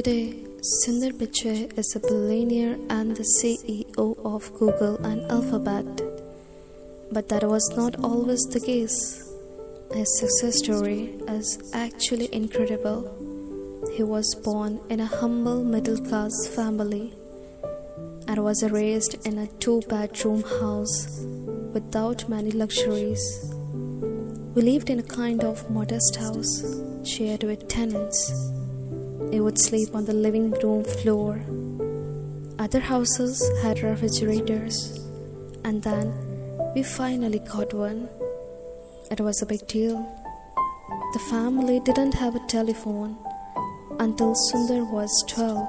Today, Sundar Pichai is a billionaire and the CEO of Google and Alphabet. But that was not always the case. His success story is actually incredible. He was born in a humble middle-class family and was raised in a two-bedroom house without many luxuries. We lived in a kind of modest house shared with tenants. He would sleep on the living room floor. Other houses had refrigerators, and then we finally got one. It was a big deal. The family didn't have a telephone until Sundar was 12.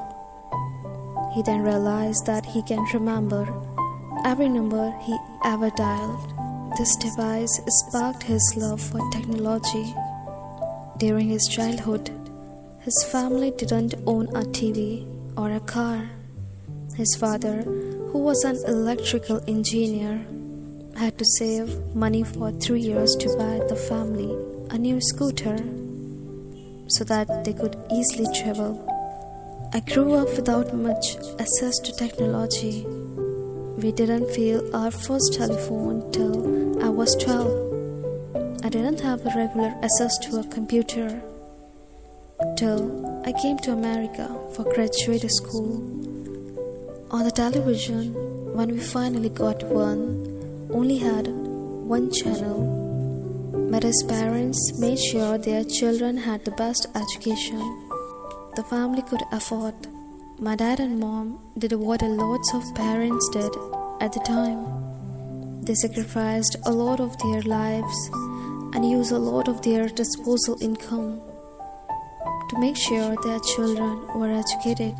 He then realized that he can remember every number he ever dialed. This device sparked his love for technology. During his childhood, his family didn't own a TV or a car. His father, who was an electrical engineer, had to save money for 3 years to buy the family a new scooter so that they could easily travel. I grew up without much access to technology. We didn't feel our first telephone till I was 12. I didn't have a regular access to a computer till I came to America for graduate school. On the television, when we finally got one, only had one channel. But his parents made sure their children had the best education the family could afford. My dad and mom did what a lot of parents did at the time. They sacrificed a lot of their lives and used a lot of their disposable income to make sure their children were educated.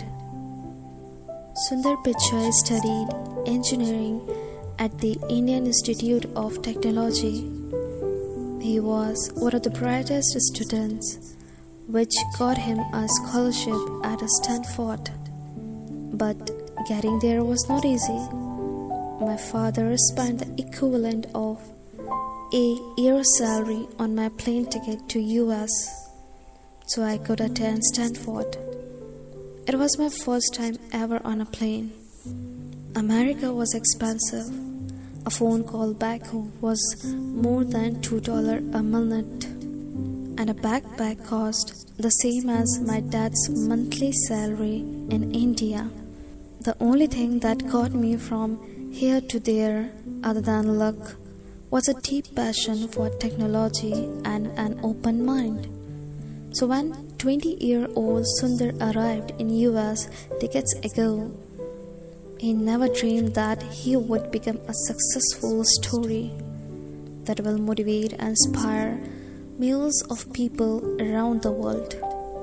Sundar Pichai studied engineering at the Indian Institute of Technology. He was one of the brightest students, which got him a scholarship at Stanford. But getting there was not easy. My father spent the equivalent of a year's salary on my plane ticket to US so I could attend Stanford. It was my first time ever on a plane. America was expensive. A phone call back home was more than $2 a minute, and a backpack cost the same as my dad's monthly salary in India. The only thing that got me from here to there, other than luck, was a deep passion for technology and an open mind. So when 20-year-old Sundar arrived in US decades ago, he never dreamed that he would become a successful story that will motivate and inspire millions of people around the world.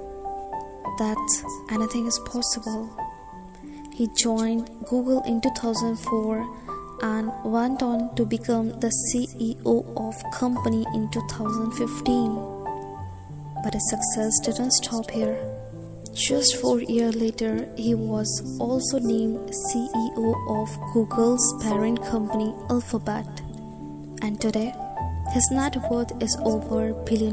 That anything is possible. He joined Google in 2004 and went on to become the CEO of company in 2015. But his success didn't stop here. Just 4 years later, he was also named CEO of Google's parent company Alphabet. And today, his net worth is over $1 billion.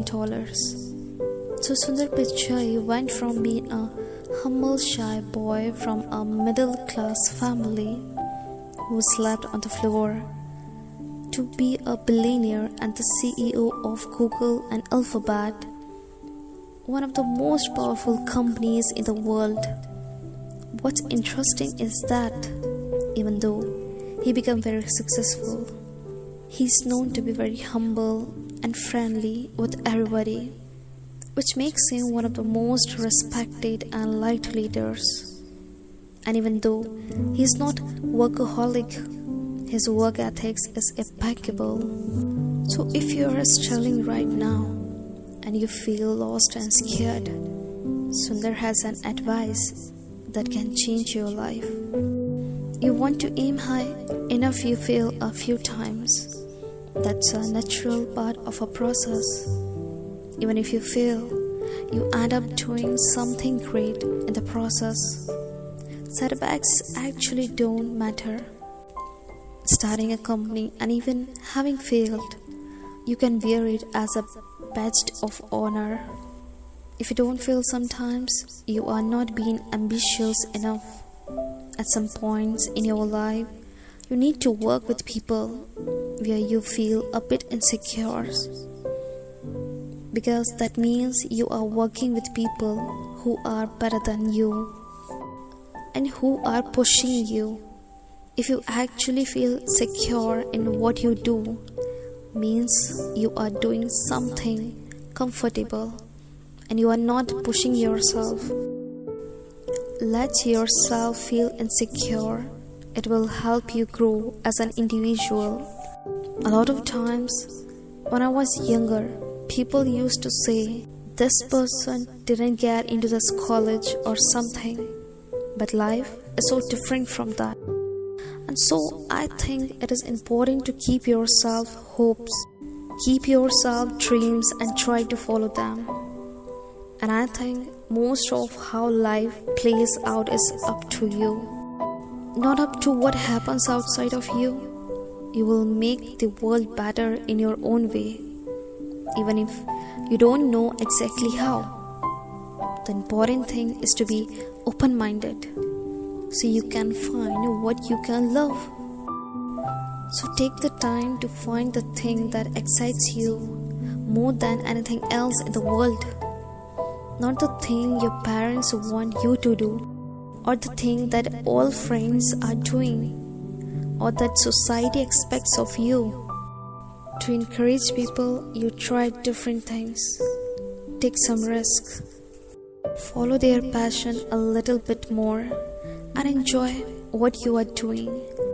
So Sundar Pichai went from being a humble, shy boy from a middle-class family who slept on the floor to be a billionaire and the CEO of Google and Alphabet, one of the most powerful companies in the world. What's interesting is that even though he became very successful, he's known to be very humble and friendly with everybody, which makes him one of the most respected and liked leaders. And even though he's not workaholic, his work ethics is impeccable. So if you are struggling right now and you feel lost and scared, Sundar has an advice that can change your life. You want to aim high, enough you fail a few times. That's a natural part of a process. Even if you fail, you end up doing something great in the process. Setbacks actually don't matter. Starting a company and even having failed, you can wear it as a badge of honor. If you don't feel sometimes, you are not being ambitious enough. At some points in your life, you need to work with people where you feel a bit insecure, because that means you are working with people who are better than you and who are pushing you. If you actually feel secure in what you do, means you are doing something comfortable and you are not pushing yourself. Let yourself feel insecure. It will help you grow as an individual. A lot of times, when I was younger, people used to say, this person didn't get into this college or something. But life is so different from that. And so I think it is important to keep yourself hopes, keep yourself dreams and try to follow them. And I think most of how life plays out is up to you, not up to what happens outside of you. You will make the world better in your own way, even if you don't know exactly how. The important thing is to be open-minded, so you can find what you can love. So take the time to find the thing that excites you more than anything else in the world. Not the thing your parents want you to do, or the thing that all friends are doing, or that society expects of you. To encourage people, you try different things. Take some risk. Follow their passion a little bit more and enjoy what you are doing.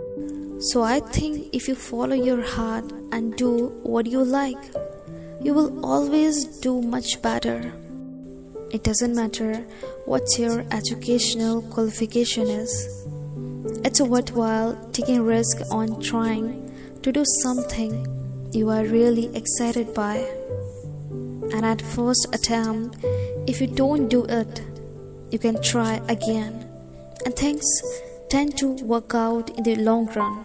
So I think if you follow your heart and do what you like, you will always do much better. It doesn't matter what your educational qualification is. It's worthwhile taking risk on trying to do something you are really excited by. And at first attempt, if you don't do it, you can try again. And things tend to work out in the long run.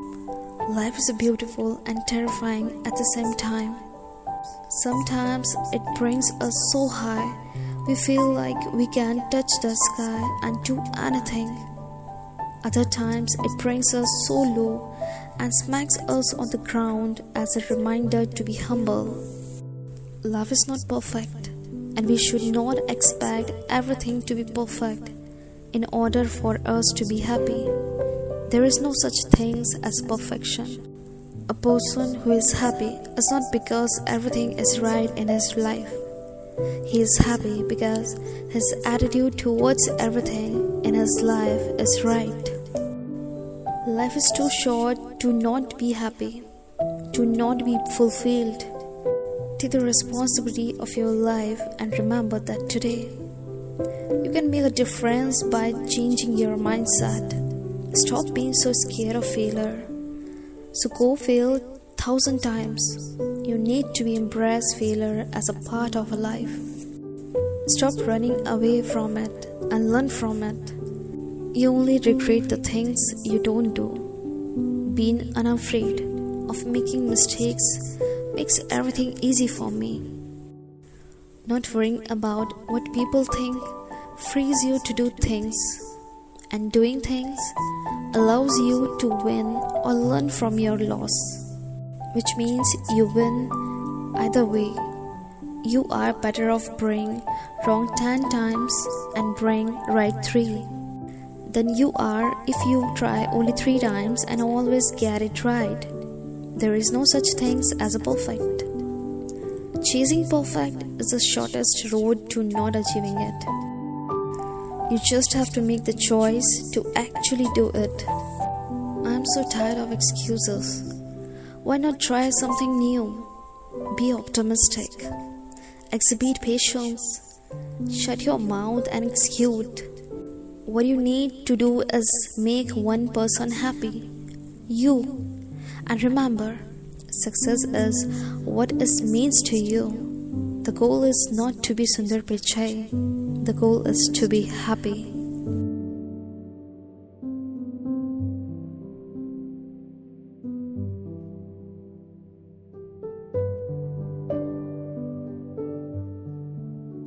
Life is beautiful and terrifying at the same time. Sometimes it brings us so high, we feel like we can't touch the sky and do anything. Other times it brings us so low and smacks us on the ground as a reminder to be humble. Love is not perfect, and we should not expect everything to be perfect in order for us to be happy. There is no such thing as perfection. A person who is happy is not because everything is right in his life. He is happy because his attitude towards everything in his life is right. Life is too short to not be happy, to not be fulfilled. Take the responsibility of your life and remember that today you can make a difference by changing your mindset. Stop being so scared of failure. So go fail 1,000 times. You need to embrace failure as a part of life. Stop running away from it and learn from it. You only regret the things you don't do. Being unafraid of making mistakes makes everything easy for me. Not worrying about what people think frees you to do things, and doing things allows you to win or learn from your loss, which means you win either way. You are better off praying wrong 10 times and praying right 3 than you are if you try only 3 times and always get it right. There is no such thing as a perfect. Chasing perfect is the shortest road to not achieving it. You just have to make the choice to actually do it. I'm so tired of excuses. Why not try something new? Be optimistic. Exhibit patience. Shut your mouth and execute. What you need to do is make one person happy. You. And remember, success is what it means to you. The goal is not to be Sundar Pichai. The goal is to be happy.